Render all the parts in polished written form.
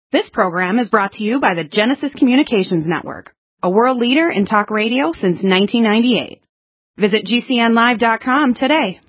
This program is brought to you by the Genesis Communications Network, a world leader in talk radio since 1998. Visit GCNlive.com today.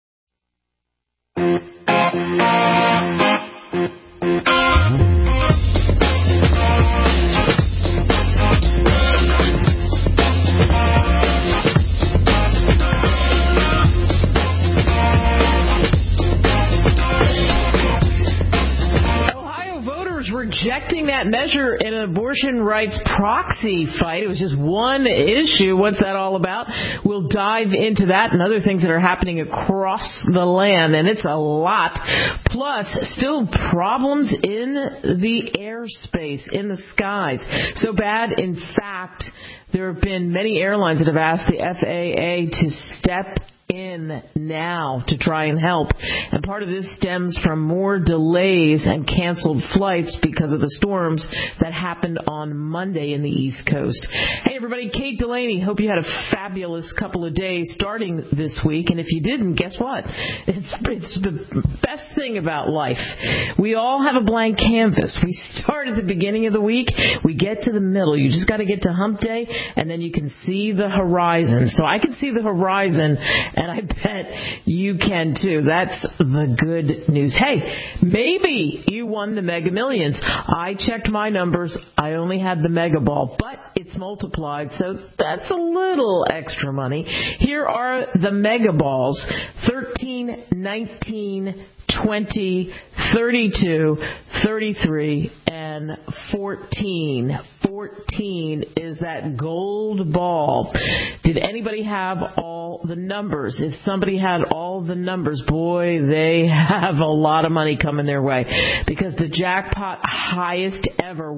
Rejecting that measure in an abortion rights proxy fight. It was just one issue. What's that all about? We'll dive into that and other things that are happening across the land, and it's a lot. Plus, still problems in the airspace, in the skies. So bad, in fact, there have been many airlines that have asked the FAA to step in now to try and help. And part of this stems from more delays and canceled flights because of the storms that happened on Monday in the East Coast. Hey everybody, Kate Delaney. Hope you had a fabulous couple of days starting this week. And if you didn't, guess what? It's the best thing about life. We all have a blank canvas. We start at the beginning of the week. We get to the middle. You just got to get to hump day, and then you can see the horizon. So I can see the horizon, and I bet you can too. That's the good news. Hey, maybe you won the Mega Millions. I checked my numbers. I only had the Mega Ball, but it's multiplied, so that's a little extra money. Here are the Mega Balls: 13, 19, 20, 32, 33, and 14. 14 is that gold ball. Did anybody have all the numbers? If somebody had all the numbers, boy, they have a lot of money coming their way, because the jackpot highest ever,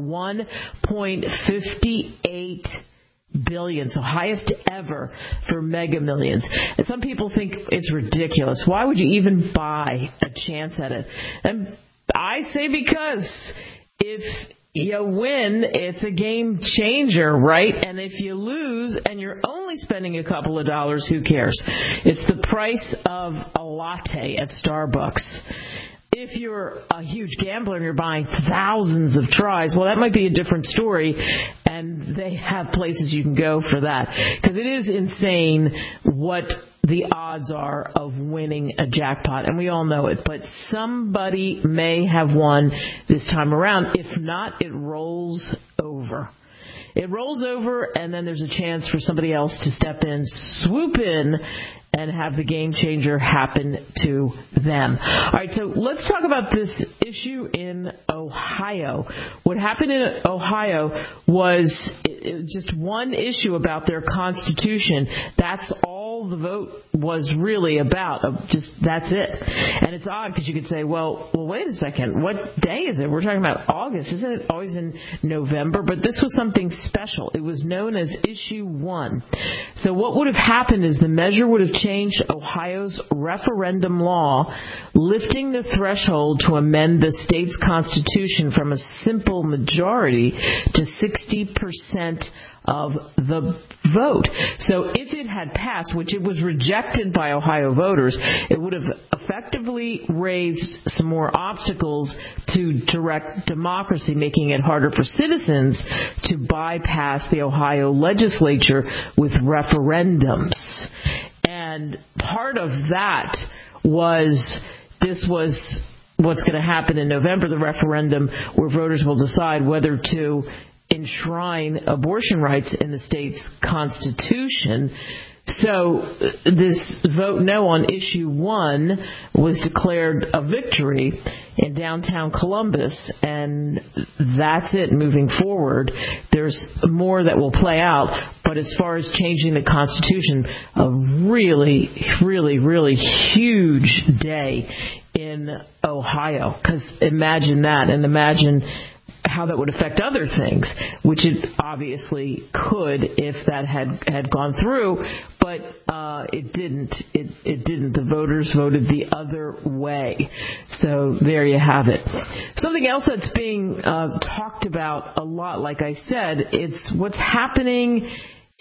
$1.58 billion, so highest ever for Mega Millions. And some people think it's ridiculous. Why would you even buy a chance at it? And I say because if you win, it's a game changer, right? And if you lose and you're only spending a couple of dollars, who cares? It's the price of a latte at Starbucks. If you're a huge gambler and you're buying thousands of tries, well, that might be a different story, and they have places you can go for that, because it is insane what the odds are of winning a jackpot, and we all know it, but somebody may have won this time around. If not, it rolls over. It rolls over, and then there's a chance for somebody else to step in, swoop in, and have the game changer happen to them. All right, so let's talk about this issue in Ohio. What happened in Ohio was just one issue about their constitution. That's all the vote was really about. That's it. And it's odd because you could say, well, wait a second. What day is it? We're talking about August. Isn't it always in November? But this was something special. It was known as Issue 1. So what would have happened is the measure would have changed Ohio's referendum law, lifting the threshold to amend the state's constitution from a simple majority to 60% of the vote. So if it had passed, which it was rejected by Ohio voters, it would have effectively raised some more obstacles to direct democracy, making it harder for citizens to bypass the Ohio legislature with referendums. And part of that was what's going to happen in November, the referendum where voters will decide whether to enshrine abortion rights in the state's constitution. So this vote no on Issue 1 was declared a victory in downtown Columbus, and that's it moving forward. There's more that will play out, but as far as changing the Constitution, a really, really, really huge day in Ohio. Because imagine that, and imagine how that would affect other things, which it obviously could if that had gone through, but it didn't. It didn't. The voters voted the other way. So there you have it. Something else that's being talked about a lot, like I said, it's what's happening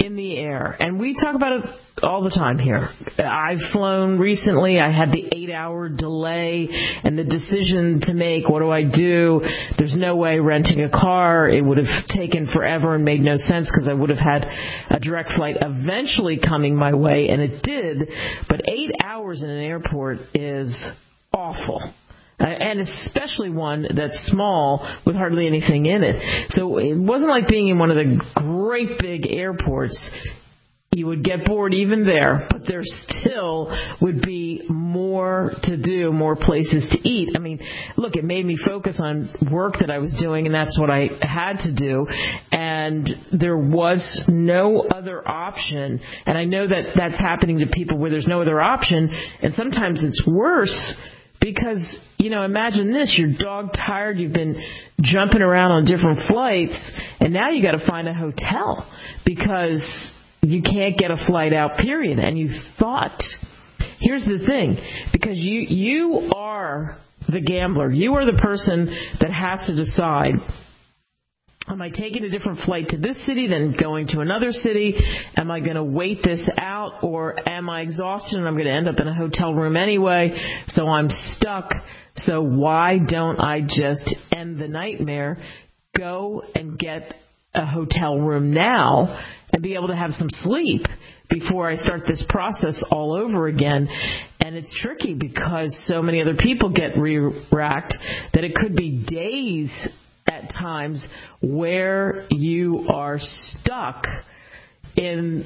in the air, and we talk about it all the time here. I've flown recently. I had the 8-hour delay and the decision to make, what do I do? There's no way renting a car. It would have taken forever and made no sense because I would have had a direct flight eventually coming my way, and it did. But 8 hours in an airport is awful. And especially one that's small with hardly anything in it. So it wasn't like being in one of the great big airports. You would get bored even there, but there still would be more to do, more places to eat. I mean, look, it made me focus on work that I was doing, and that's what I had to do. And there was no other option. And I know that that's happening to people where there's no other option, and sometimes it's worse. Because, imagine this, you're dog-tired, you've been jumping around on different flights, and now you got to find a hotel because you can't get a flight out, period. And you thought, here's the thing, because you are the gambler. You are the person that has to decide, am I taking a different flight to this city than going to another city? Am I going to wait this out, or am I exhausted and I'm going to end up in a hotel room anyway, so I'm stuck? So why don't I just end the nightmare, go and get a hotel room now and be able to have some sleep before I start this process all over again? And it's tricky because so many other people get re-racked that it could be days at times where you are stuck in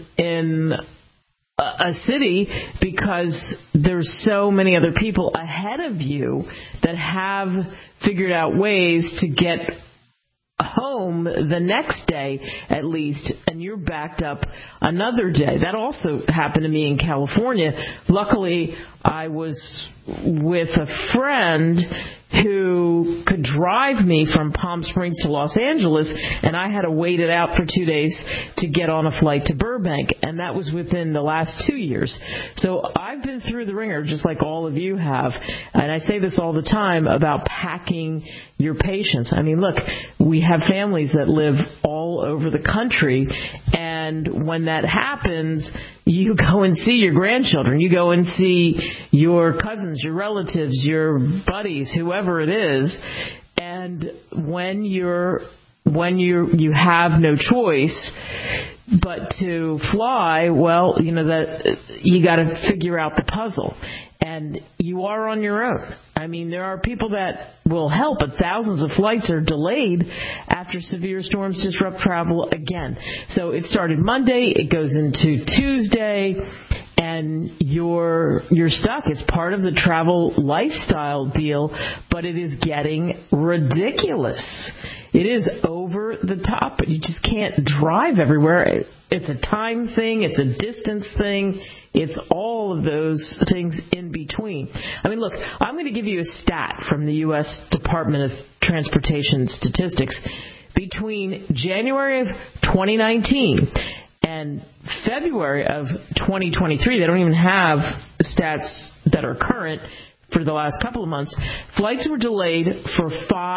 a city because there's so many other people ahead of you that have figured out ways to get home the next day at least, and you're backed up another day. That also happened to me in California. Luckily, I was with a friend who could drive me from Palm Springs to Los Angeles, and I had to wait it out for 2 days to get on a flight to Burbank, and that was within the last 2 years. So I've been through the ringer just like all of you have, and I say this all the time about packing your patience. I mean, look, we have families that live all over the country, and when that happens, you go and see your grandchildren. You go and see your cousins, your relatives, your buddies, whoever it is. And when you have no choice but to fly, well, that you got to figure out the puzzle. And you are on your own. I mean, there are people that will help, but thousands of flights are delayed after severe storms disrupt travel again. So it started Monday, it goes into Tuesday, and you're stuck. It's part of the travel lifestyle deal, but it is getting ridiculous. It is over the top, but you just can't drive everywhere. It's a time thing. It's a distance thing. It's all of those things in between. I mean, look, I'm going to give you a stat from the U.S. Department of Transportation statistics. Between January of 2019 and February of 2023, they don't even have stats that are current for the last couple of months. Flights were delayed for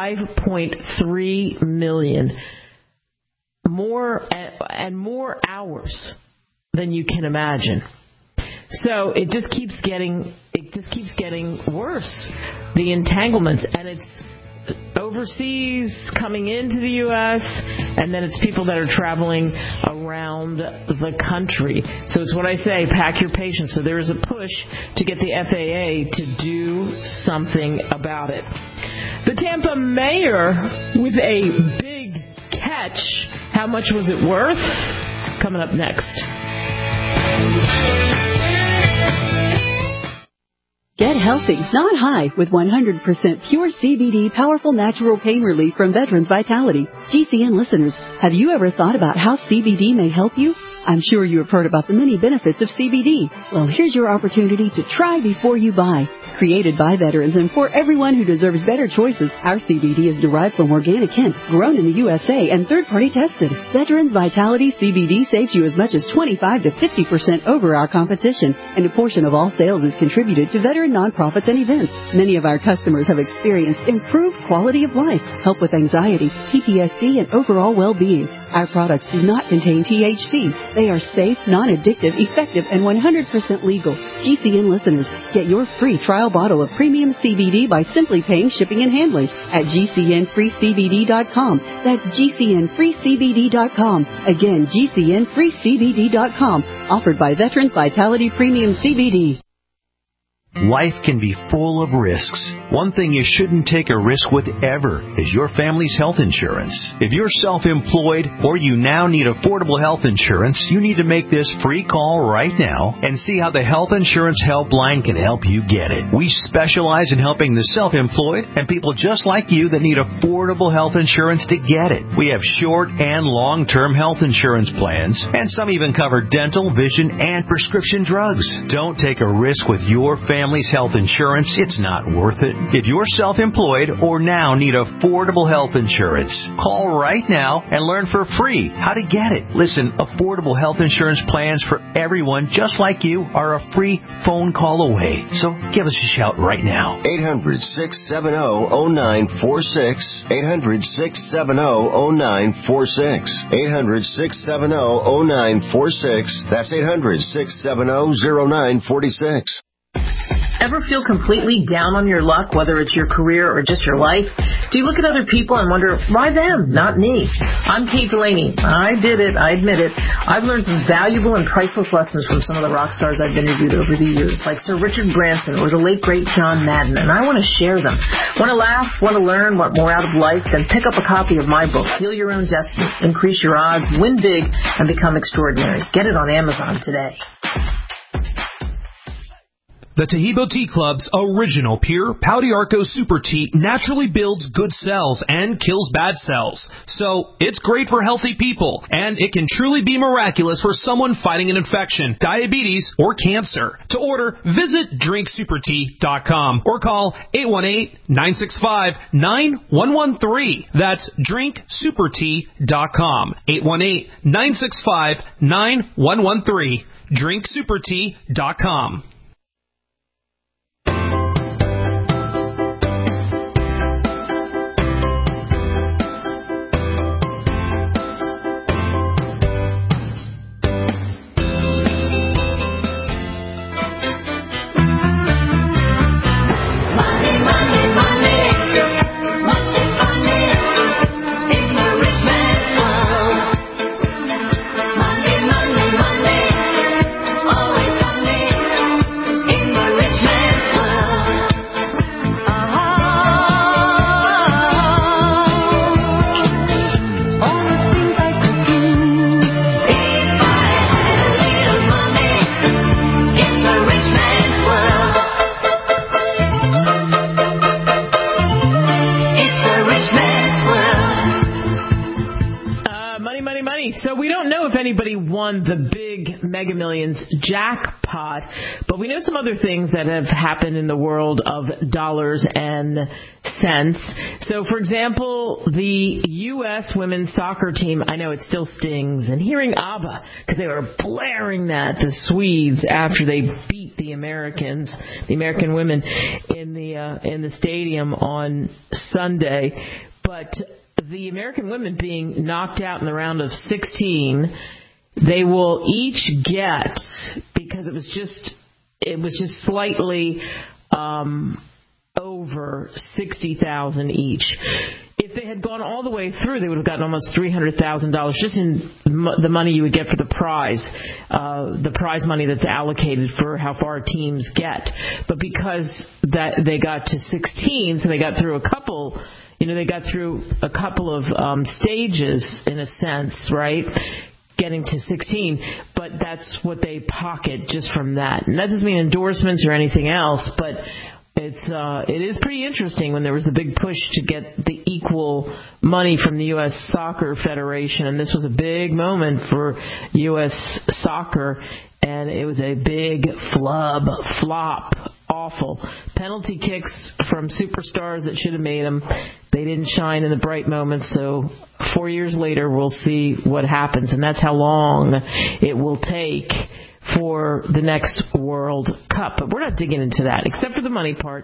5.3 million. More hours than you can imagine. So it just keeps getting worse. The entanglements, and it's overseas coming into the U.S., and then it's people that are traveling around the country. So it's what I say, pack your patience. So there is a push to get the FAA to do something about it. The Tampa mayor with a big catch. How much was it worth? Coming up next. Get healthy, not high, with 100% pure CBD powerful natural pain relief from Veterans Vitality. GCN listeners, have you ever thought about how CBD may help you? I'm sure you have heard about the many benefits of CBD. Well, here's your opportunity to try before you buy. Created by veterans and for everyone who deserves better choices, our CBD is derived from organic hemp, grown in the USA and third-party tested. Veterans Vitality CBD saves you as much as 25 to 50% over our competition, and a portion of all sales is contributed to veteran nonprofits and events. Many of our customers have experienced improved quality of life, help with anxiety, PTSD, and overall well-being. Our products do not contain THC. They are safe, non-addictive, effective, and 100% legal. GCN listeners, get your free trial bottle of premium CBD by simply paying shipping and handling at GCNFreeCBD.com. That's GCNFreeCBD.com. Again, GCNFreeCBD.com. Offered by Veterans Vitality Premium CBD. Life can be full of risks. One thing you shouldn't take a risk with ever is your family's health insurance. If you're self-employed or you now need affordable health insurance, you need to make this free call right now and see how the Health Insurance Helpline can help you get it. We specialize in helping the self-employed and people just like you that need affordable health insurance to get it. We have short and long-term health insurance plans, and some even cover dental, vision, and prescription drugs. Don't take a risk with your family's health insurance. It's not worth it. If you're self-employed or now need affordable health insurance, call right now and learn for free how to get it. Listen, affordable health insurance plans for everyone just like you are a free phone call away. So give us a shout right now. 800-670-0946. 800-670-0946. 800-670-0946. That's 800-670-0946. Ever feel completely down on your luck, whether it's your career or just your life? Do you look at other people and wonder, why them, not me? I'm Kate Delaney. I did it. I admit it. I've learned some valuable and priceless lessons from some of the rock stars I've interviewed over the years, like Sir Richard Branson or the late, great John Madden, and I want to share them. Want to laugh, want to learn, want more out of life? Then pick up a copy of my book, Heal Your Own Destiny, Increase Your Odds, Win Big, and Become Extraordinary. Get it on Amazon today. The Taheebo Tea Club's original pure Pau d'Arco Super Tea naturally builds good cells and kills bad cells. So it's great for healthy people, and it can truly be miraculous for someone fighting an infection, diabetes, or cancer. To order, visit drinksupertea.com or call 818-965-9113. That's drinksupertea.com. 818-965-9113. drinksupertea.com. So we don't know if anybody won the big Mega Millions jackpot, but we know some other things that have happened in the world of dollars and cents. So, for example, the U.S. women's soccer team, I know it still stings, and hearing ABBA, because they were blaring that, the Swedes, after they beat the Americans, the American women, in the stadium on Sunday. But the American women being knocked out in the round of 16, they will each get, because it was just slightly over $60,000 each. If they had gone all the way through, they would have gotten almost $300,000 just in the money you would get for the prize money that's allocated for how far teams get. But because that they got to 16, so they got through a couple. They got through a couple of stages, in a sense, right? Getting to 16, but that's what they pocket just from that. And that doesn't mean endorsements or anything else, but it is pretty interesting when there was the big push to get the equal money from the U.S. Soccer Federation, and this was a big moment for U.S. soccer, and it was a big flop. Awful. Penalty kicks from superstars that should have made them. They didn't shine in the bright moments, so 4 years later we'll see what happens, and that's how long it will take for the next World Cup. But we're not digging into that, except for the money part.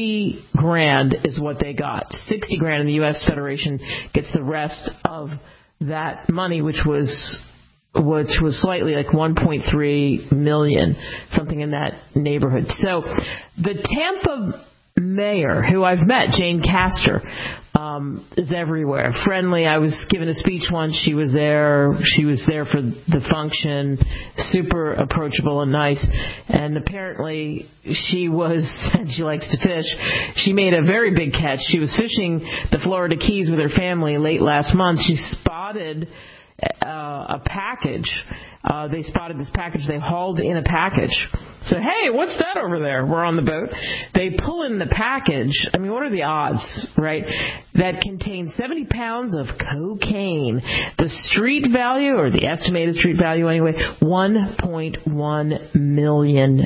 $60,000 is what they got. $60,000, and the U.S. Federation gets the rest of that money, which was slightly like $1.3 million, something in that neighborhood. So the Tampa mayor, who I've met, Jane Castor, is everywhere. Friendly. I was giving a speech once. She was there. She was there for the function. Super approachable and nice. And apparently she likes to fish. She made a very big catch. She was fishing the Florida Keys with her family late last month. She spotted a package. They spotted this package. They hauled in a package. So, hey, what's that over there? We're on the boat. They pull in the package. I mean, what are the odds, right? That contains 70 pounds of cocaine. The street value, or the estimated street value anyway, $1.1 million.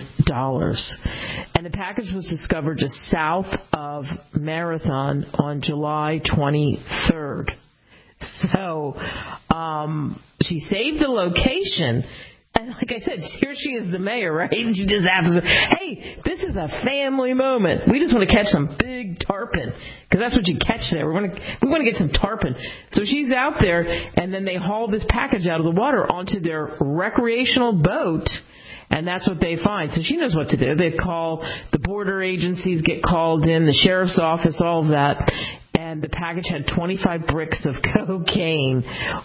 And the package was discovered just south of Marathon on July 23rd. So she saved the location. And like I said, here she is, the mayor, right? And she just happens to, hey, this is a family moment. We just want to catch some big tarpon, because that's what you catch there. We want to get some tarpon. So she's out there, and then they haul this package out of the water onto their recreational boat, and that's what they find. So she knows what to do. They call the border agencies, get called in, the sheriff's office, all of that. And the package had 25 bricks of cocaine.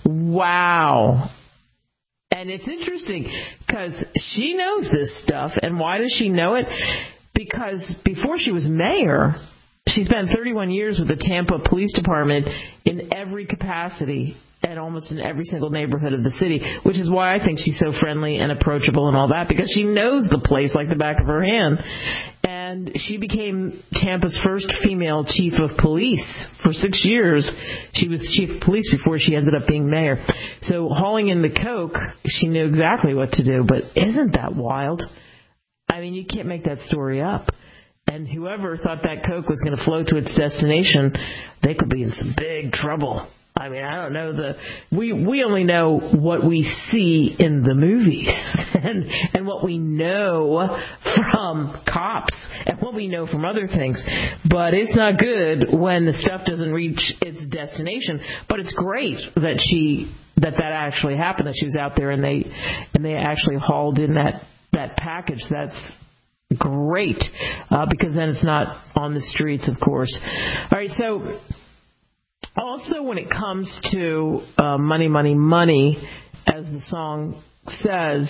Wow. And it's interesting because she knows this stuff. And why does she know it? Because before she was mayor, she spent 31 years with the Tampa Police Department in every capacity and almost in every single neighborhood of the city, which is why I think she's so friendly and approachable and all that, because she knows the place like the back of her hand. And she became Tampa's first female chief of police. For 6 years, she was the chief of police before she ended up being mayor. So hauling in the coke, she knew exactly what to do. But isn't that wild? I mean, you can't make that story up. And whoever thought that coke was going to flow to its destination, they could be in some big trouble. I mean, I don't know. We only know what we see in the movies and what we know from cops and what we know from other things. But it's not good when the stuff doesn't reach its destination. But it's great that actually happened, that she was out there and they actually hauled in that package. That's great, because then it's not on the streets, of course. All right, so also, when it comes to money, money, money, as the song says,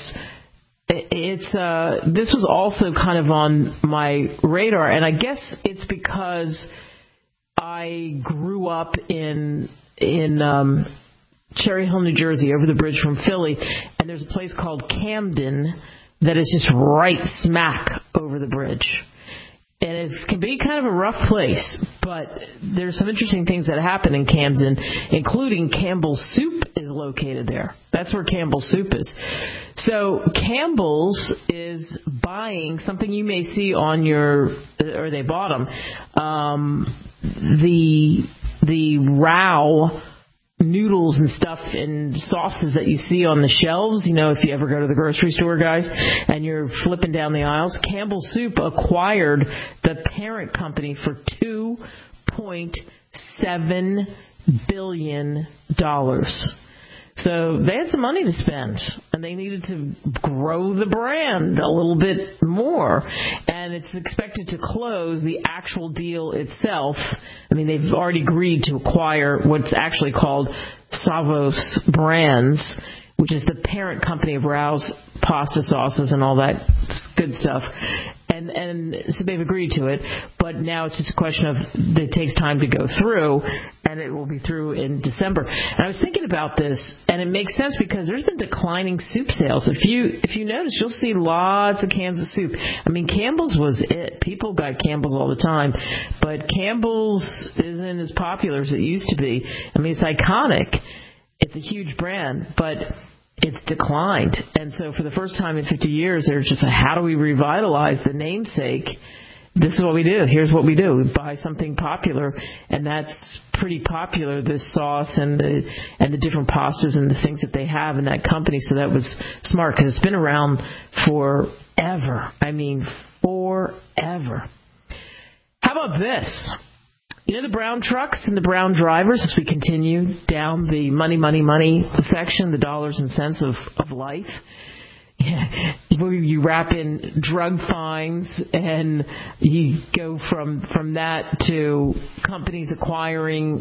this was also kind of on my radar, and I guess it's because I grew up in Cherry Hill, New Jersey, over the bridge from Philly, and there's a place called Camden that is just right smack over the bridge. And it can be kind of a rough place, but there's some interesting things that happen in Camden, including Campbell's Soup is located there. That's where Campbell's Soup is. So Campbell's is buying something you may see on or they bought them, the raw noodles and stuff and sauces that you see on the shelves, if you ever go to the grocery store, guys, and you're flipping down the aisles. Campbell's Soup acquired the parent company for $2.7 billion. So they had some money to spend, and they needed to grow the brand a little bit more. And it's expected to close the actual deal itself. I mean, they've already agreed to acquire what's actually called Savos Brands, which is the parent company of Rao's pasta sauces and all that good stuff. And so they've agreed to it, but now it's just a question of it takes time to go through, and it will be through in December. And I was thinking about this, and it makes sense because there's been declining soup sales. If you notice, you'll see lots of cans of soup. I mean, Campbell's was it. People got Campbell's all the time, but Campbell's isn't as popular as it used to be. I mean, it's iconic. It's a huge brand, but it's declined. And so for the first time in 50 years, they're just how do we revitalize the namesake? This is what we do. Here's what we do. We buy something popular, and that's pretty popular, this sauce and the different pastas and the things that they have in that company. So that was smart because it's been around forever. I mean, forever. How about this? You know, the brown trucks and the brown drivers, as we continue down the money section, the dollars and cents of life, where you wrap in drug fines and you go from that to companies acquiring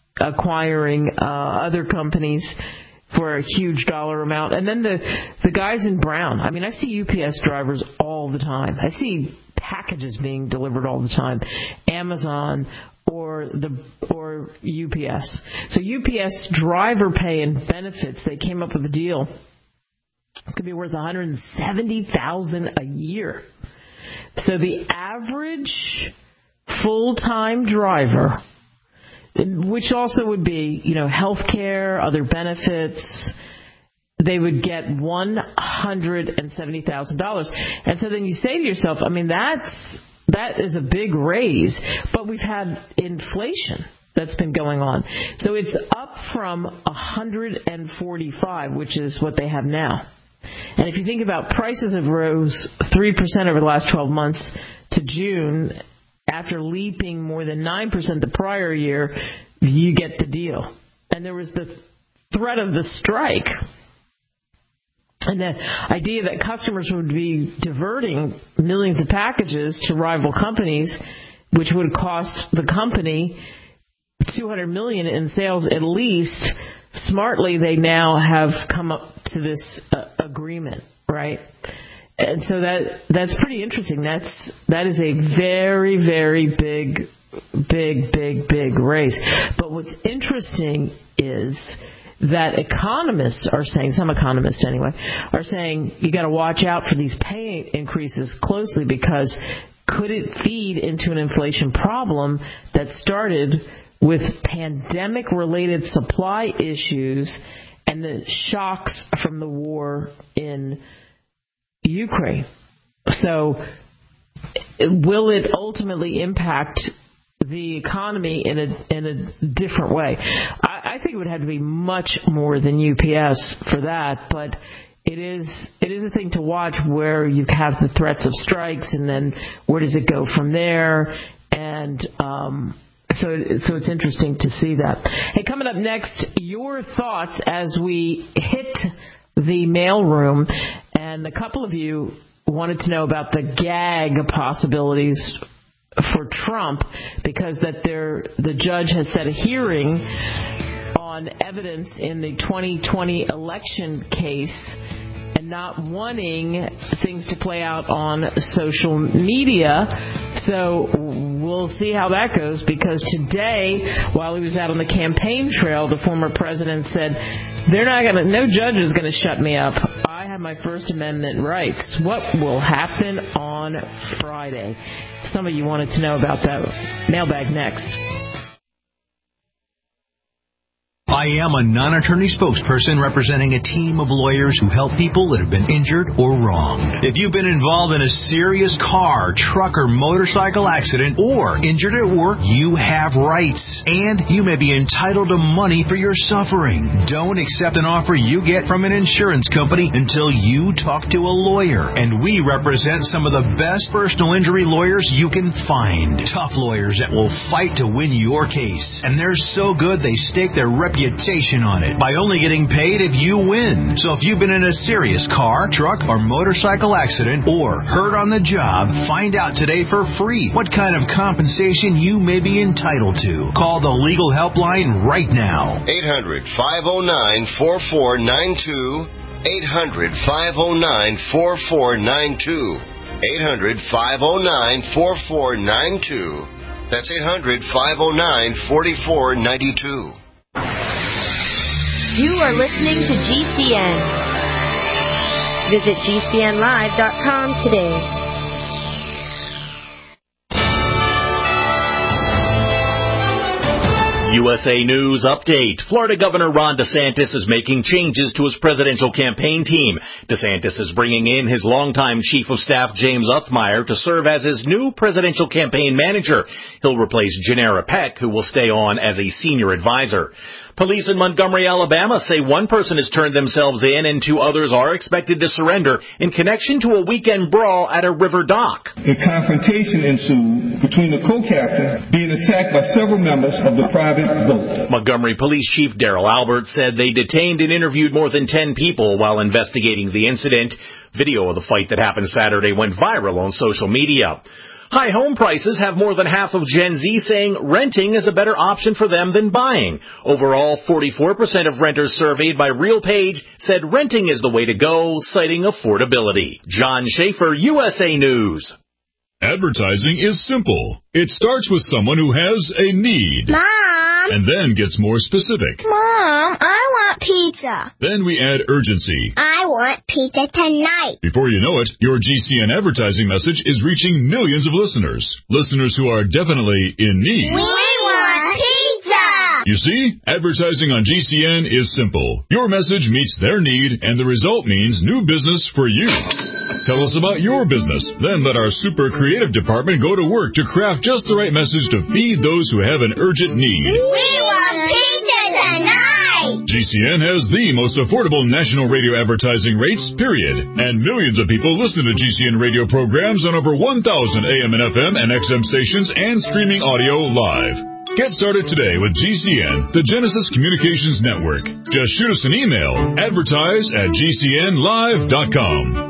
other companies for a huge dollar amount. And then the guys in brown. I mean, I see UPS drivers all the time. I see packages being delivered all the time. Amazon or UPS. So UPS driver pay and benefits, they came up with a deal. It's going to be worth $170,000 a year. So the average full-time driver, which also would be, health care, other benefits, they would get $170,000. And so then you say to yourself, I mean, that is a big raise, but we've had inflation that's been going on. So it's up from 145, which is what they have now. And if you think about prices have rose 3% over the last 12 months to June, after leaping more than 9% the prior year, you get the deal. And there was the threat of the strike. And the idea that customers would be diverting millions of packages to rival companies, which would cost the company $200 million in sales at least. Smartly, they now have come up to this agreement, right? And so that's pretty interesting. That is a very, very big raise. But what's interesting is that economists are saying, some economists anyway, are saying you got to watch out for these pay increases closely, because could it feed into an inflation problem that started with pandemic-related supply issues and the shocks from the war in Ukraine? So will it ultimately impact the economy in a different way? I think it would have to be much more than UPS for that, but it is a thing to watch, where you have the threats of strikes, and then where does it go from there? And so it's interesting to see that. Hey, coming up next, your thoughts as we hit the mailroom, and a couple of you wanted to know about the gag possibilities for Trump, because the judge has set a hearing on evidence in the 2020 election case, and not wanting things to play out on social media. So we'll see how that goes, because today, while he was out on the campaign trail, the former president said, no judge is going to shut me up. I have my First Amendment rights. What will happen on Friday? Some of you wanted to know about that. Mailbag next. I am a non-attorney spokesperson representing a team of lawyers who help people that have been injured or wronged. If you've been involved in a serious car, truck, or motorcycle accident, or injured at work, you have rights, and you may be entitled to money for your suffering. Don't accept an offer you get from an insurance company until you talk to a lawyer. And we represent some of the best personal injury lawyers you can find. Tough lawyers that will fight to win your case. And they're so good they stake their reputation on it by only getting paid if you win. So if you've been in a serious car, truck, or motorcycle accident, or hurt on the job, find out today for free what kind of compensation you may be entitled to. Call the legal helpline right now. 800-509-4492. 800-509-4492. 800-509-4492. That's 800-509-4492. You are listening to GCN. Visit GCNlive.com today. USA News Update. Florida Governor Ron DeSantis is making changes to his presidential campaign team. DeSantis is bringing in his longtime Chief of Staff James Uthmeier to serve as his new presidential campaign manager. He'll replace Janera Peck, who will stay on as a senior advisor. Police in Montgomery, Alabama say one person has turned themselves in and 2 others are expected to surrender in connection to a weekend brawl at a river dock. A confrontation ensued between the co-captain being attacked by several members of the private boat. Montgomery Police Chief Daryl Albert said they detained and interviewed more than 10 people while investigating the incident. Video of the fight that happened Saturday went viral on social media. High home prices have more than half of Gen Z saying renting is a better option for them than buying. Overall, 44% of renters surveyed by RealPage said renting is the way to go, citing affordability. John Schaefer, USA News. Advertising is simple. It starts with someone who has a need. Mom! And then gets more specific. Mom, I want pizza. Then we add urgency. I want pizza tonight. Before you know it, your GCN advertising message is reaching millions of listeners. Listeners who are definitely in need. We want pizza! You see, advertising on GCN is simple. Your message meets their need, and the result means new business for you. Tell us about your business. Then let our super creative department go to work to craft just the right message to feed those who have an urgent need. We want pizza tonight! GCN has the most affordable national radio advertising rates, period. And millions of people listen to GCN radio programs on over 1,000 AM and FM and XM stations and streaming audio live. Get started today with GCN, the Genesis Communications Network. Just shoot us an email, advertise@gcnlive.com.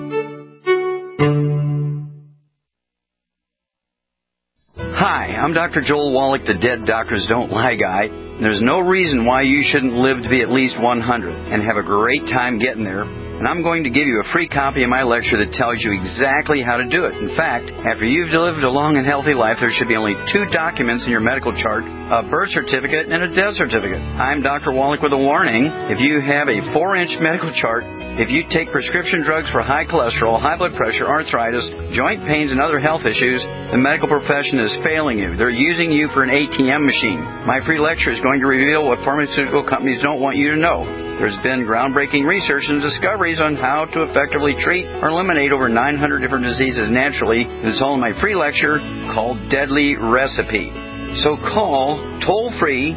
Hi, I'm Dr. Joel Wallach, the Dead Doctors Don't Lie guy. There's no reason why you shouldn't live to be at least 100 and have a great time getting there. And I'm going to give you a free copy of my lecture that tells you exactly how to do it. In fact, after you've lived a long and healthy life, there should be only 2 documents in your medical chart, a birth certificate and a death certificate. I'm Dr. Wallach with a warning. If you have a 4-inch medical chart, if you take prescription drugs for high cholesterol, high blood pressure, arthritis, joint pains, and other health issues, the medical profession is failing you. They're using you for an ATM machine. My free lecture is going to reveal what pharmaceutical companies don't want you to know. There's been groundbreaking research and discoveries on how to effectively treat or eliminate over 900 different diseases naturally. It's all in my free lecture called Deadly Recipe. So call toll-free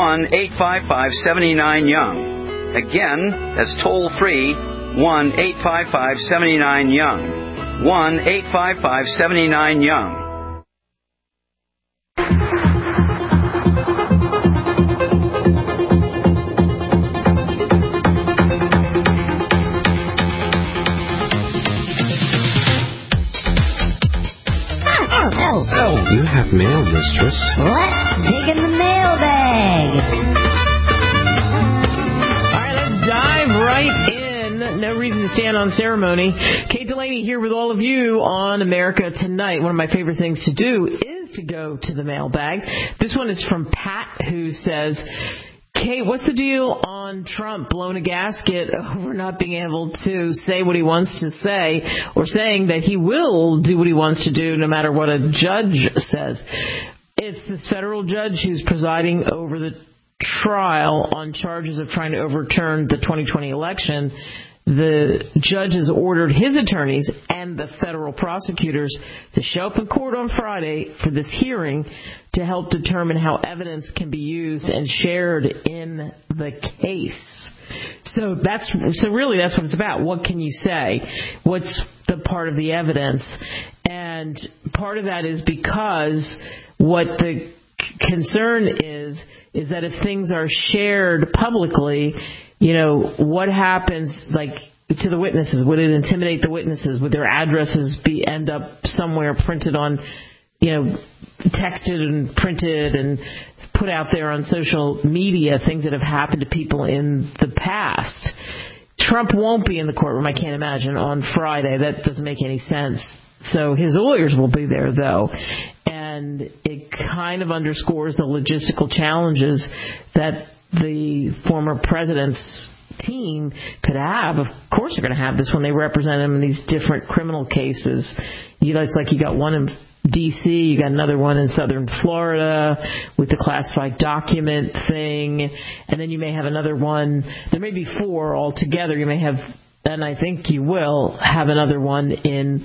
1-855-79-YOUNG. Again, that's toll-free 1-855-79-YOUNG. 1-855-79-YOUNG. Oh, you have mail, mistress. Let's dig in the mailbag. All right, let's dive right in. No reason to stand on ceremony. Kate Delaney here with all of you on America Tonight. One of my favorite things to do is to go to the mailbag. This one is from Pat, who says, Kate, what's the deal on Trump blowing a gasket over not being able to say what he wants to say, or saying that he will do what he wants to do no matter what a judge says? It's this federal judge who's presiding over the trial on charges of trying to overturn the 2020 election. The judge has ordered his attorneys and the federal prosecutors to show up in court on Friday for this hearing to help determine how evidence can be used and shared in the case. So really that's what it's about. What can you say? What's the part of the evidence? And part of that is because what the concern is that if things are shared publicly, you know, what happens, like, to the witnesses? Would it intimidate the witnesses? Would their addresses end up somewhere printed on, you know, texted and printed and put out there on social media, things that have happened to people in the past? Trump won't be in the courtroom, I can't imagine, on Friday. That doesn't make any sense. So his lawyers will be there, though. And it kind of underscores the logistical challenges that the former president's team could have. Of course they're going to have this when they represent him in these different criminal cases. You know, it's like you got one in D.C., you got another one in southern Florida with the classified document thing, and then you may have another one. There may be 4 altogether. You may have, and I think you will have another one in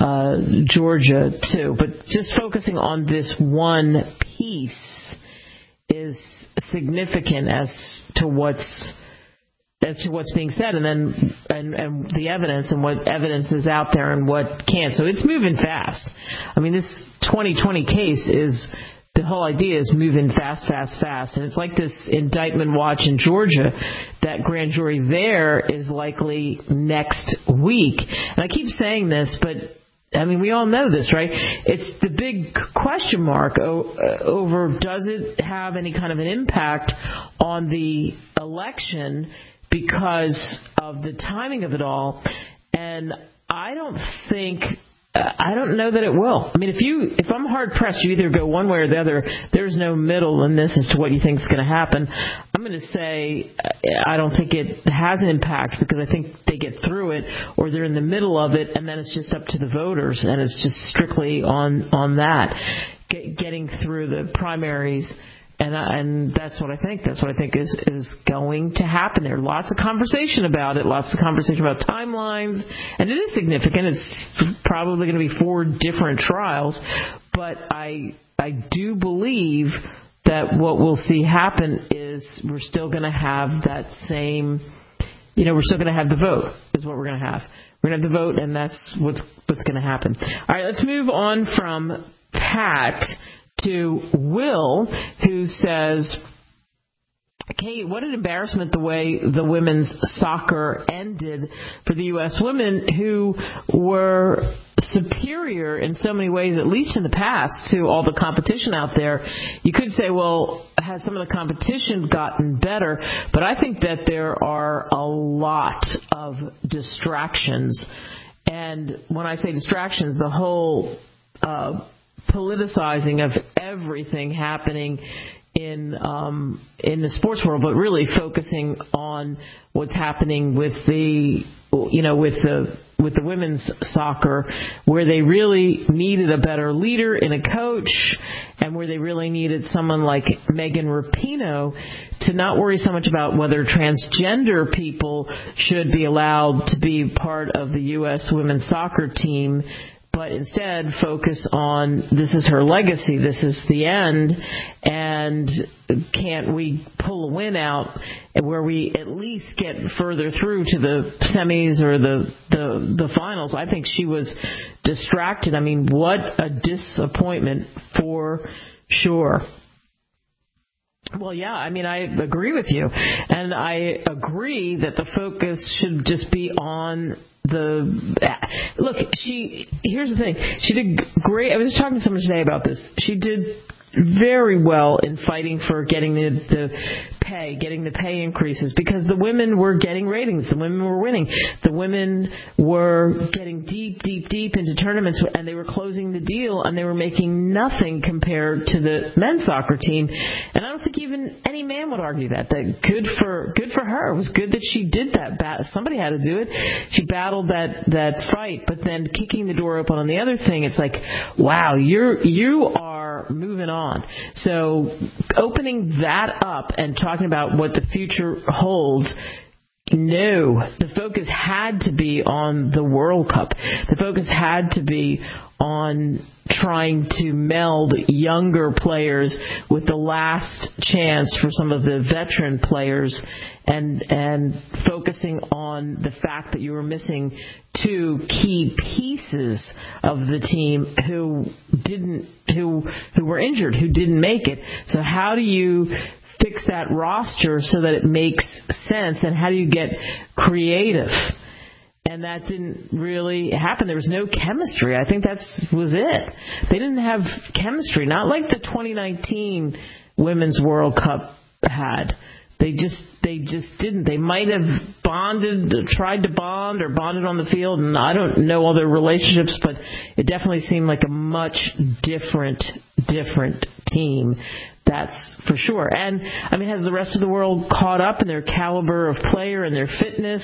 Georgia too. But just focusing on this one piece is significant as to what's being said, and then and the evidence and what evidence is out there and what can't. So it's moving fast. I mean, this 2020 case is, the whole idea is moving fast. And it's like this indictment watch in Georgia. That grand jury there is likely next week. And I keep saying this, but I mean, we all know this, right? It's the big question mark over, does it have any kind of an impact on the election because of the timing of it all? And I don't know that it will. I mean, if I'm hard pressed, you either go one way or the other. There's no middle in this as to what you think is going to happen. I'm going to say I don't think it has an impact, because I think they get through it, or they're in the middle of it, and then it's just up to the voters, and it's just strictly on that, getting through the primaries. And that's what I think. That's what I think is going to happen. There's lots of conversation about it, lots of conversation about timelines, and it is significant. It's probably going to be 4 different trials, but I do believe that what we'll see happen is we're still going to have that same, we're still going to have the vote is what we're going to have. We're going to have the vote, and that's what's going to happen. All right, let's move on from Pat to Will, who says, Kate, what an embarrassment the way the women's soccer ended for the U.S. women, who were superior in so many ways, at least in the past, to all the competition out there. You could say, well, has some of the competition gotten better? But I think that there are a lot of distractions. And when I say distractions, the whole politicizing of everything happening in the sports world, but really focusing on what's happening with the women's soccer, where they really needed a better leader and a coach, and where they really needed someone like Megan Rapinoe to not worry so much about whether transgender people should be allowed to be part of the U.S. women's soccer team, but instead focus on, this is her legacy, this is the end, and can't we pull a win out where we at least get further through to the semis or the finals? I think she was distracted. I mean, what a disappointment for sure. Well, yeah, I mean, I agree with you. And I agree that the focus should just be on look, here's the thing. She did great. I was talking to someone today about this. She did very well in fighting for getting the pay increases, because the women were getting ratings. The women were winning. The women were getting deep into tournaments, and they were closing the deal, and they were making nothing compared to the men's soccer team. And I don't think even any man would argue that good for her. It was good that she did that. Somebody had to do it. She battled that fight, but then kicking the door open on the other thing, it's like, wow, you are moving on. So opening that up and talking about what the future holds, no, the focus had to be on the World Cup. The focus had to be on trying to meld younger players with the last chance for some of the veteran players, and focusing on the fact that you were missing 2 key pieces of the team who were injured, who didn't make it. So how do you fix that roster so that it makes sense, and how do you get creative? And that didn't really happen. There was no chemistry. I think that was it. They didn't have chemistry, not like the 2019 Women's World Cup had. They just didn't. They might have tried to bond on the field, and I don't know all their relationships, but it definitely seemed like a much different team. That's for sure. And, I mean, has the rest of the world caught up in their caliber of player and their fitness?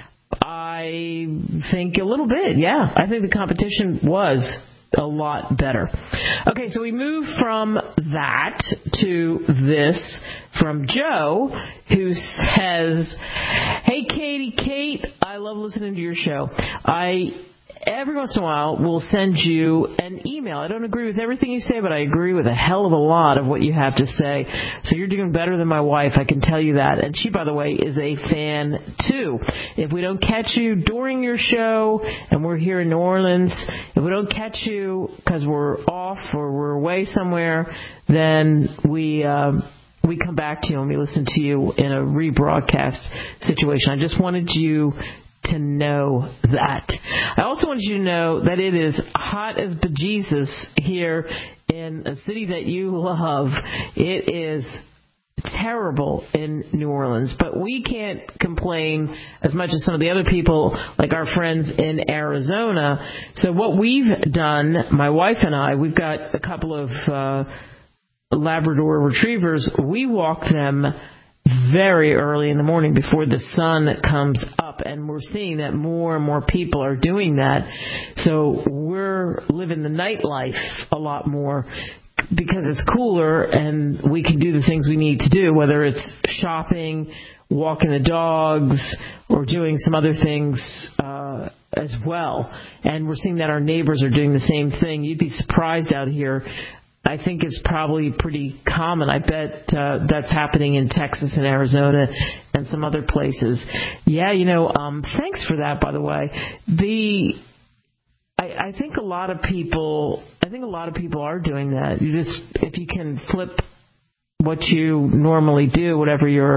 I think a little bit, yeah. I think the competition was a lot better. Okay, so we move from that to this from Joe, who says, hey, Kate, I love listening to your show. I every once in a while we'll send you an email. I don't agree with everything you say, but I agree with a hell of a lot of what you have to say. So you're doing better than my wife, I can tell you that. And she, by the way, is a fan too. If we don't catch you during your show and we're here in New Orleans, if we don't catch you because we're off or we're away somewhere, then we come back to you and we listen to you in a rebroadcast situation. I just wanted you to know that. I also want you to know that it is hot as bejesus here in a city that you love. It is terrible in New Orleans, but we can't complain as much as some of the other people, like our friends in Arizona. So what we've done, my wife and I, we've got a couple of Labrador retrievers. We walk them very early in the morning before the sun comes up, and we're seeing that more and more people are doing that. So we're living the nightlife a lot more because it's cooler and we can do the things we need to do, whether it's shopping, walking the dogs, or doing some other things as well. And we're seeing that our neighbors are doing the same thing. You'd be surprised out here. I think it's probably pretty common. I bet that's happening in Texas and Arizona and some other places. Yeah, thanks for that, by the way. I think a lot of people are doing that. If you can flip what you normally do, whatever your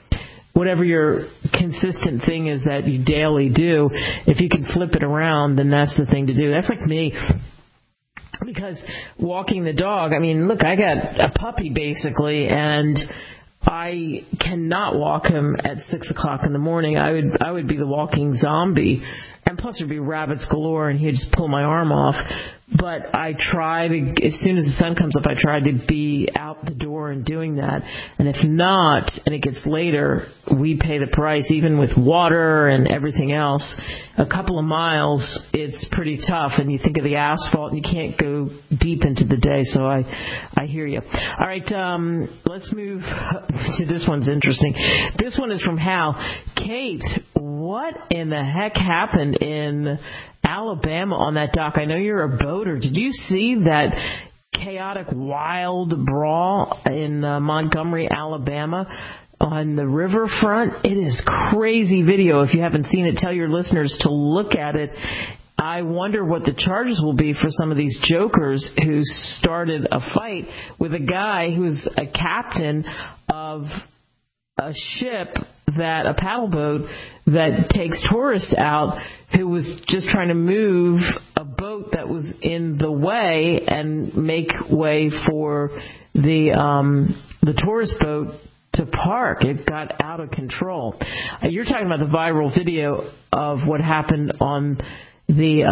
consistent thing is that you daily do, if you can flip it around, then that's the thing to do. That's like me. Because walking the dog, look, I got a puppy basically, and I cannot walk him at 6 o'clock in the morning. I would be the walking zombie. And plus there'd be rabbits galore and he'd just pull my arm off. But I try to, as soon as the sun comes up, I try to be out the door and doing that. And if not, and it gets later, we pay the price, even with water and everything else. A couple of miles, it's pretty tough. And you think of the asphalt and you can't go deep into the day. So I hear you. All right, let's move to this one's interesting. This one is from Hal. Kate, what in the heck happened in Alabama on that dock? I know you're a boater. Did you see that chaotic, wild brawl in Montgomery, Alabama on the riverfront? It is crazy video. If you haven't seen it, tell your listeners to look at it. I wonder what the charges will be for some of these jokers who started a fight with a guy who's a captain of a ship, a paddle boat that takes tourists out, who was just trying to move a boat that was in the way and make way for the tourist boat to park. It got out of control. You're talking about the viral video of what happened on the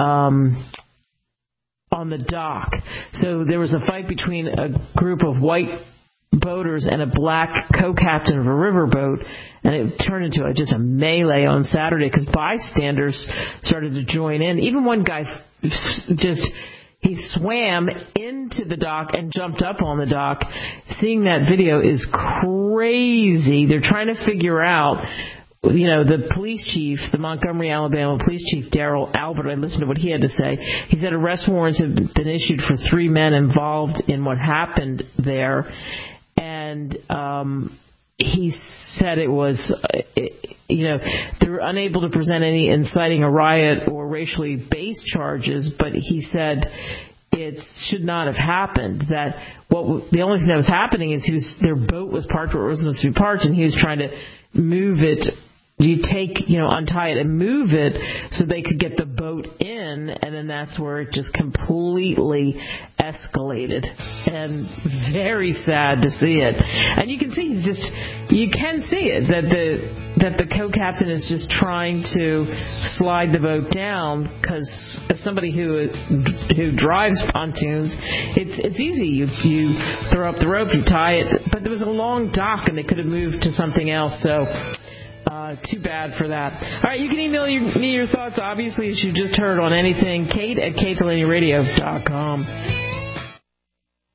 dock. So there was a fight between a group of white boaters and a black co-captain of a riverboat, and it turned into just a melee on Saturday because bystanders started to join in. Even one guy he swam into the dock and jumped up on the dock. Seeing that video is crazy. They're trying to figure out, the police chief, the Montgomery, Alabama police chief, Daryl Albert, I listened to what he had to say. He said arrest warrants have been issued for 3 men involved in what happened there. And he said it was, they were unable to present any inciting a riot or racially based charges, but he said it should not have happened. That the only thing that was happening is their boat was parked where it was supposed to be parked, and he was trying to move it. Untie it and move it so they could get the boat in, and then that's where it just completely escalated. And very sad to see it. And you can see you can see it, that the co-captain is just trying to slide the boat down, because as somebody who drives pontoons, it's easy. You throw up the rope, you tie it, but there was a long dock and they could have moved to something else, so too bad for that. All right, you can email me your thoughts, obviously, as you just heard on anything. Kate at KateDelaneyRadio.com.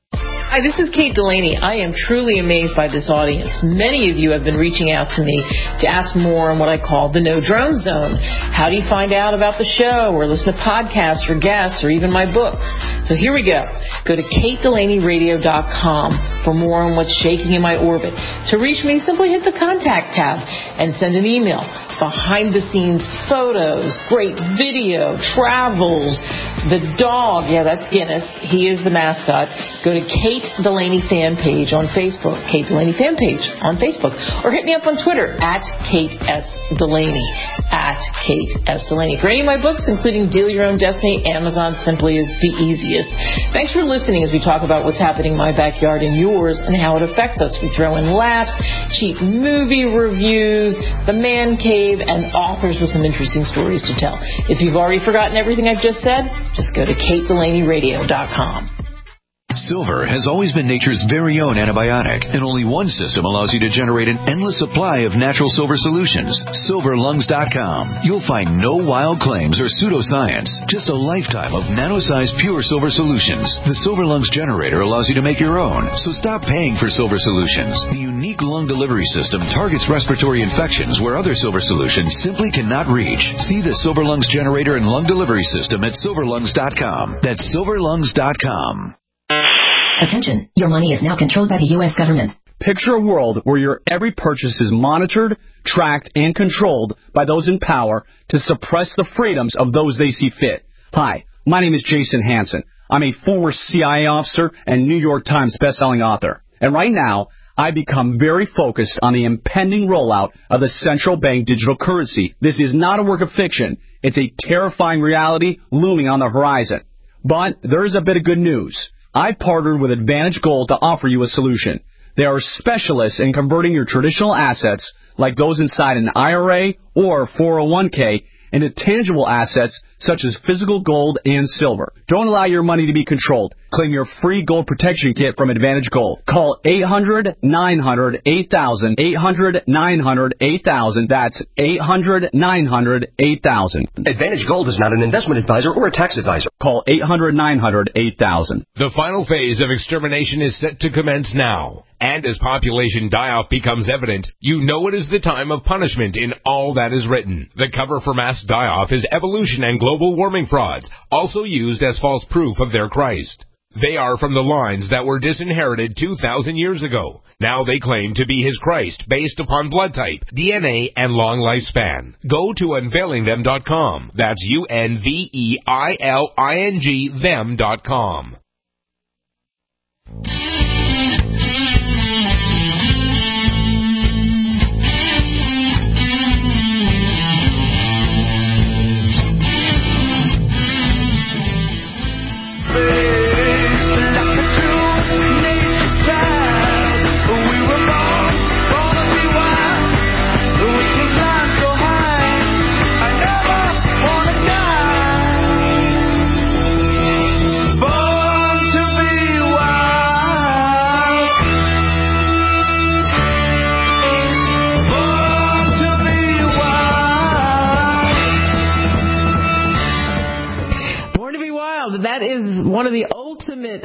Hi, this is Kate Delaney. I am truly amazed by this audience. Many of you have been reaching out to me to ask more on what I call the No Drone Zone. How do you find out about the show or listen to podcasts or guests or even my books? So here we go. Go to KateDelaneyRadio.com for more on what's shaking in my orbit. To reach me, simply hit the contact tab and send an email. Behind-the-scenes photos, great video, travels, the dog, yeah, that's Guinness. He is the mascot. Go to Kate Delaney fan page on Facebook, Kate Delaney fan page on Facebook, or hit me up on Twitter at Kate S. Delaney, at Kate S. Delaney. For any of my books, including Deal Your Own Destiny, Amazon simply is the easiest. Thanks for listening as we talk about what's happening in my backyard and yours and how it affects us. We throw in laughs, cheap movie reviews, the man cave, and authors with some interesting stories to tell. If you've already forgotten everything I've just said, just go to KateDelaneyRadio.com. Silver has always been nature's very own antibiotic, and only one system allows you to generate an endless supply of natural silver solutions. SilverLungs.com. You'll find no wild claims or pseudoscience, just a lifetime of nano-sized pure silver solutions. The Silver Lungs generator allows you to make your own, so stop paying for silver solutions. The unique lung delivery system targets respiratory infections where other silver solutions simply cannot reach. See the Silver Lungs generator and lung delivery system at SilverLungs.com. That's SilverLungs.com. Attention, your money is now controlled by the U.S. government. Picture a world where your every purchase is monitored, tracked, and controlled by those in power to suppress the freedoms of those they see fit. Hi, my name is Jason Hansen. I'm a former CIA officer and New York Times bestselling author. And right now, I become very focused on the impending rollout of the central bank digital currency. This is not a work of fiction. It's a terrifying reality looming on the horizon. But there is a bit of good news. I've partnered with Advantage Gold to offer you a solution. They are specialists in converting your traditional assets, like those inside an IRA or 401k, into tangible assets such as physical gold and silver. Don't allow your money to be controlled. Claim your free gold protection kit from Advantage Gold. Call 800-900-8000, 800-900-8000. That's 800-900-8000. Advantage Gold is not an investment advisor or a tax advisor. Call 800-900-8000. The final phase of extermination is set to commence now. And as population die-off becomes evident, you know it is the time of punishment in all that is written. The cover for mass die-off is evolution and global warming frauds, also used as false proof of their Christ. They are from the lines that were disinherited 2,000 years ago. Now they claim to be his Christ based upon blood type, DNA, and long lifespan. Go to unveilingthem.com. That's UNVEILING them.com. That is one of the ultimate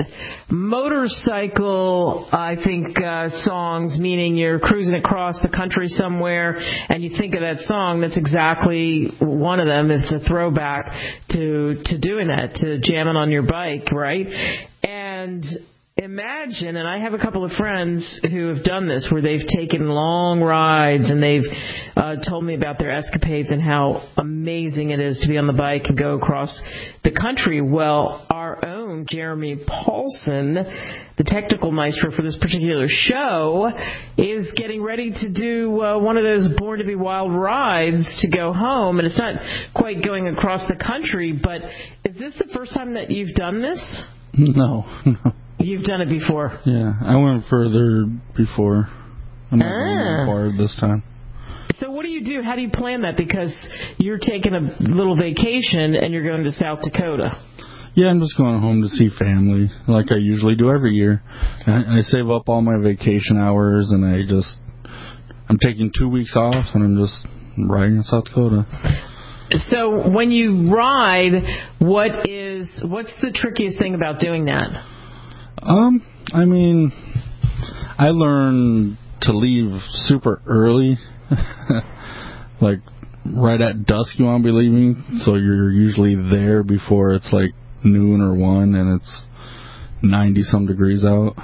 motorcycle, I think, songs, meaning you're cruising across the country somewhere and you think of that song. That's exactly one of them. It's a throwback to doing that, to jamming on your bike, right? And imagine, and I have a couple of friends who have done this, where they've taken long rides and they've told me about their escapades and how amazing it is to be on the bike and go across the country. Well, our own Jeremy Paulson, the technical maestro for this particular show, is getting ready to do one of those Born to be Wild rides to go home. And it's not quite going across the country, but is this the first time that you've done this? No. You've done it before? Yeah, I went further before. I'm not going forward this time. So what do you do? How do you plan that? Because you're taking a little vacation and you're going to South Dakota. Yeah, I'm just going home to see family, like I usually do every year. I save up all my vacation hours, and I'm taking 2 weeks off, and I'm just riding in South Dakota. So when you ride, what's the trickiest thing about doing that? I mean, I learned to leave super early. Like, right at dusk you want to be leaving, so you're usually there before it's like noon or 1 and it's 90-some degrees out.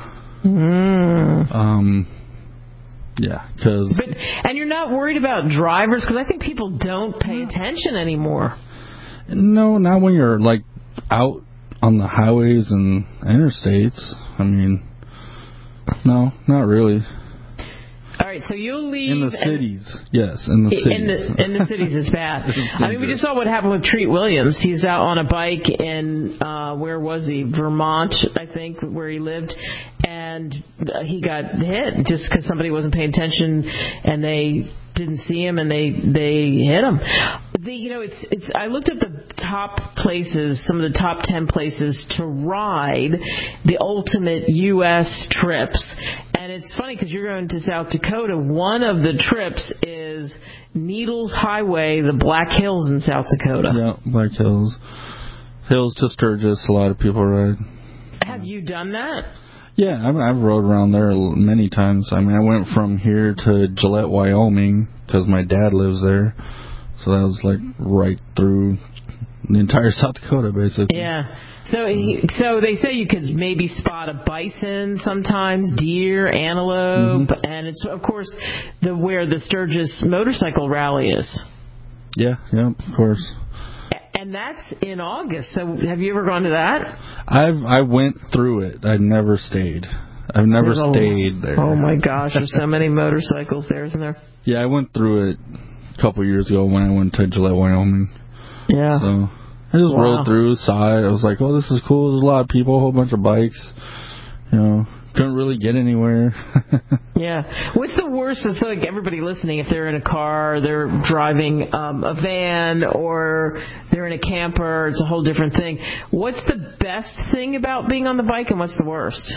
Yeah, because... And you're not worried about drivers? Because I think people don't pay attention anymore. No, not when you're, like, out on the highways and interstates. I mean, no, not really. All right, so you'll leave... In the cities, yes, in the cities. In the cities is bad. I mean, we just saw what happened with Treat Williams. He's out on a bike in, where was he? Vermont, I think, where he lived. And he got hit just because somebody wasn't paying attention and they didn't see him and they hit him. I looked at the top places, some of the top 10 places to ride the ultimate U.S. trips. And it's funny because you're going to South Dakota. One of the trips is Needles Highway, the Black Hills in South Dakota. Yeah, Black Hills. Hills to Sturgis, a lot of people ride. Have you done that? Yeah, I've rode around there many times. I mean, I went from here to Gillette, Wyoming, because my dad lives there. So that was like right through the entire South Dakota, basically. Yeah. So they say you could maybe spot a bison sometimes, deer, antelope, and it's, of course, where the Sturgis motorcycle rally is. Yeah, of course. And that's in August. So have you ever gone to that? I went through it. I never stayed. I've never stayed there. Oh, my gosh. There's so many motorcycles there, isn't there? Yeah, I went through it a couple years ago when I went to Gillette, Wyoming. Yeah. So I just rode through, saw it. I was like, oh, this is cool. There's a lot of people, a whole bunch of bikes. Couldn't really get anywhere. Yeah. What's the worst? So like everybody listening, if they're in a car, they're driving a van, or they're in a camper, it's a whole different thing. What's the best thing about being on the bike, and what's the worst?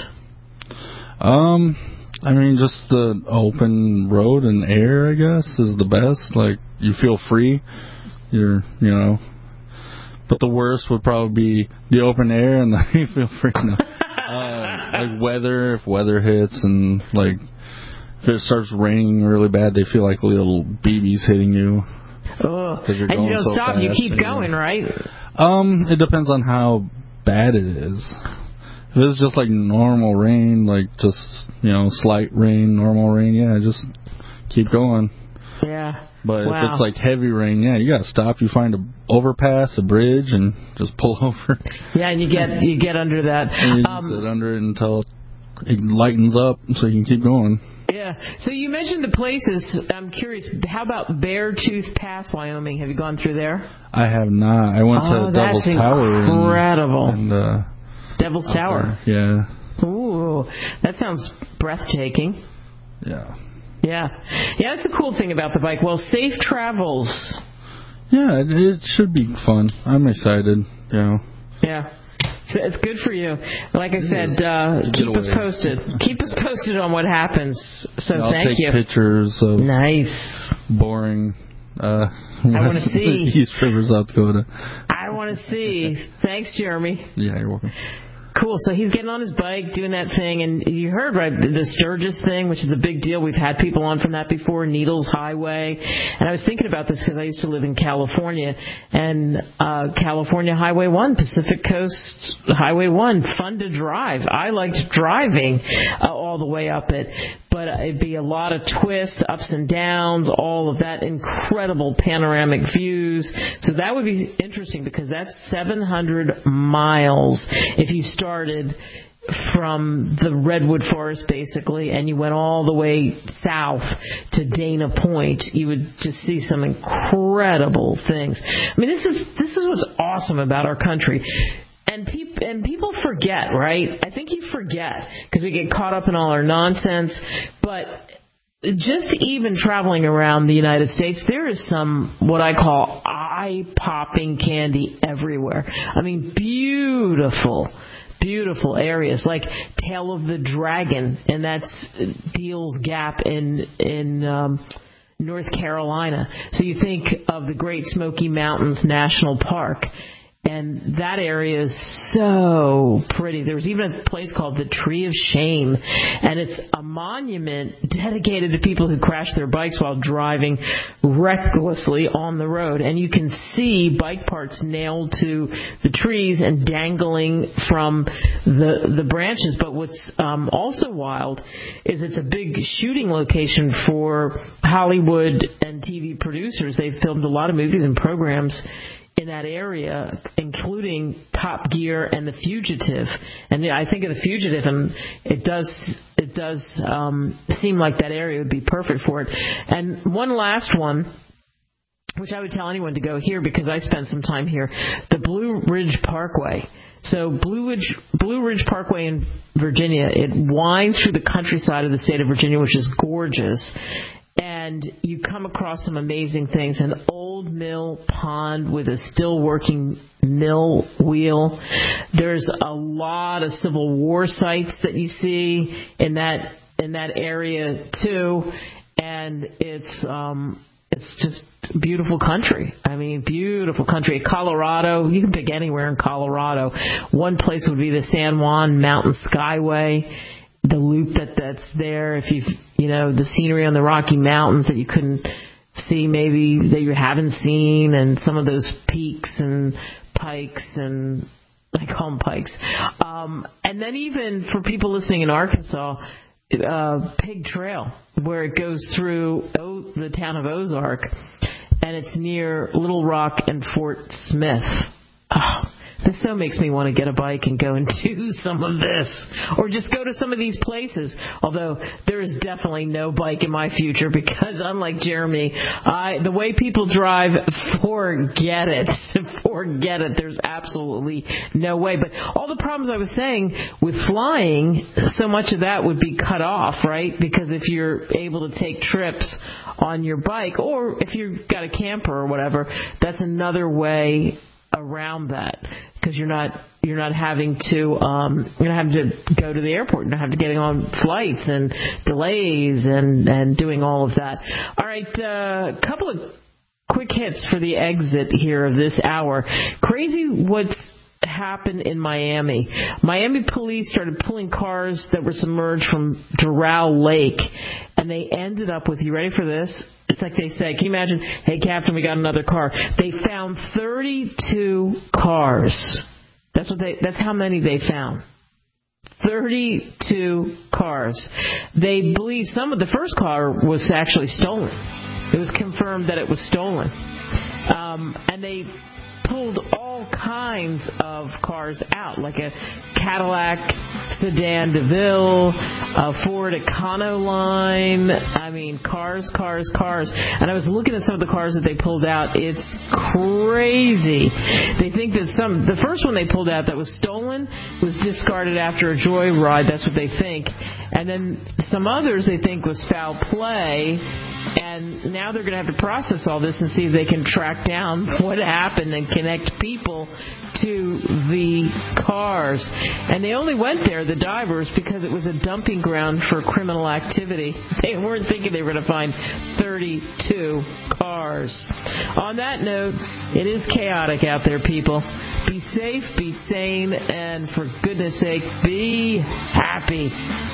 I mean, just the open road and air, I guess, is the best. Like, you feel free. But the worst would probably be the open air and you feel free. Like weather, if weather hits and like if it starts raining really bad, they feel like little BBs hitting you. Oh, and you don't stop, you keep going, right? It depends on how bad it is. If it's just like normal rain, like just, slight rain, normal rain, yeah, just keep going. Yeah. But if it's like heavy rain, yeah, you gotta stop. You find an overpass, a bridge, and just pull over. Yeah, and you get under that. And you just sit under it until it lightens up, so you can keep going. Yeah. So you mentioned the places. I'm curious. How about Beartooth Pass, Wyoming? Have you gone through there? I have not. I went to Devil's Tower. Incredible. And Devil's Tower. There. Yeah. Ooh, that sounds breathtaking. Yeah. Yeah, that's the cool thing about the bike. Well, safe travels. Yeah, it should be fun. I'm excited, Yeah. So it's good for you. Like I said, keep us posted. Keep us posted on what happens. So thank you. I'll take pictures of nice, boring I want to see. East River, South Dakota. I want to see. Thanks, Jeremy. Yeah, you're welcome. Cool. So he's getting on his bike, doing that thing, and you heard, right, the Sturgis thing, which is a big deal. We've had people on from that before, Needles Highway. And I was thinking about this because I used to live in California, and California Highway 1, Pacific Coast Highway 1, fun to drive. I liked driving all the way up it, but it'd be a lot of twists, ups and downs, all of that, incredible panoramic views. So that would be interesting because that's 700 miles if you started from the Redwood Forest, basically, and you went all the way south to Dana Point. You would just see some incredible things. I mean, this is what's awesome about our country. And people forget, right? I think you forget because we get caught up in all our nonsense. But just even traveling around the United States, there is some what I call eye-popping candy everywhere. I mean, beautiful areas like Tail of the Dragon, and that's Deals Gap in North Carolina. So you think of the Great Smoky Mountains National Park. And that area is so pretty. There was even a place called the Tree of Shame, and it's a monument dedicated to people who crash their bikes while driving recklessly on the road. And you can see bike parts nailed to the trees and dangling from the branches. But what's also wild is it's a big shooting location for Hollywood and TV producers. They've filmed a lot of movies and programs in that area, including Top Gear and The Fugitive. And I think of The Fugitive, and it does seem like that area would be perfect for it. And one last one, which I would tell anyone to go here because I spent some time here, the Blue Ridge Parkway. So Blue Ridge Parkway in Virginia, it winds through the countryside of the state of Virginia, which is gorgeous. And you come across some amazing things. An old mill pond with a still working mill wheel. There's a lot of Civil War sites that you see in that area too. And it's just beautiful country. I mean, beautiful country. Colorado, you can pick anywhere in Colorado. One place would be the San Juan Mountain Skyway. The loop that's there, if the scenery on the Rocky Mountains that you couldn't see, maybe that you haven't seen, and some of those peaks and pikes and I call them pikes. And then even for people listening in Arkansas, Pig Trail, where it goes through the town of Ozark, and it's near Little Rock and Fort Smith. Oh, this so makes me want to get a bike and go and do some of this, or just go to some of these places. Although there is definitely no bike in my future because, unlike Jeremy, the way people drive, forget it. Forget it. There's absolutely no way. But all the problems I was saying with flying, so much of that would be cut off, right? Because if you're able to take trips on your bike, or if you've got a camper or whatever, that's another way around that, because you're not having to go to the airport. You're not having to get on flights and delays and doing all of that. All right, a couple of quick hits for the exit here of this hour. Crazy what's happened in Miami. Miami police started pulling cars that were submerged from Doral Lake, and they ended up with, you ready for this? It's like they say, can you imagine, hey, Captain, we got another car. They found 32 cars. That's how many they found. 32 cars. They believe the first car was actually stolen. It was confirmed that it was stolen. And they pulled all kinds of cars out, like a Cadillac Sedan DeVille, a Ford Econoline. I mean, cars. And I was looking at some of the cars that they pulled out. It's crazy. They think that the first one they pulled out that was stolen was discarded after a joyride. That's what they think. And then some others they think was foul play. And now they're going to have to process all this and see if they can track down what happened and connect people to the cars. And they only went there, the divers, because it was a dumping ground for criminal activity. They weren't thinking they were going to find 32 cars. On that note, it is chaotic out there, people. Be safe, be sane, and for goodness sake, be happy.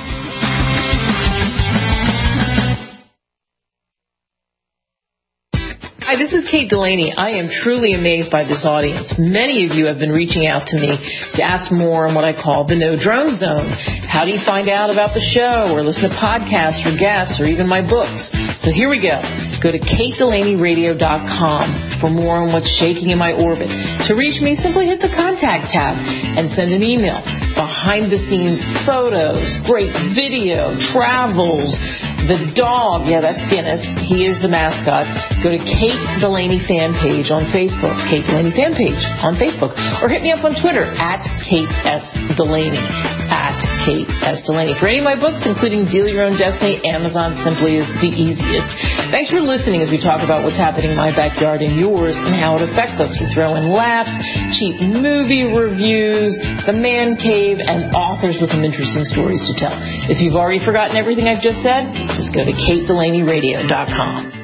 Hi, this is Kate Delaney. I am truly amazed by this audience. Many of you have been reaching out to me to ask more on what I call the No Drone Zone. How do you find out about the show or listen to podcasts or guests or even my books? So here we go. Go to KateDelaneyRadio.com for more on what's shaking in my orbit. To reach me, simply hit the contact tab and send an email. Behind the scenes photos, great video, travels, the dog, yeah, that's Guinness. He is the mascot. Go to Kate Delaney fan page on Facebook. Kate Delaney fan page on Facebook. Or hit me up on Twitter at Kate S. Delaney. At Kate S. Delaney. For any of my books, including Deal Your Own Destiny, Amazon simply is the easiest. Thanks for listening as we talk about what's happening in my backyard and yours and how it affects us. We throw in laughs, cheap movie reviews, the man cave, and authors with some interesting stories to tell. If you've already forgotten everything I've just said, just go to KateDelaneyRadio.com.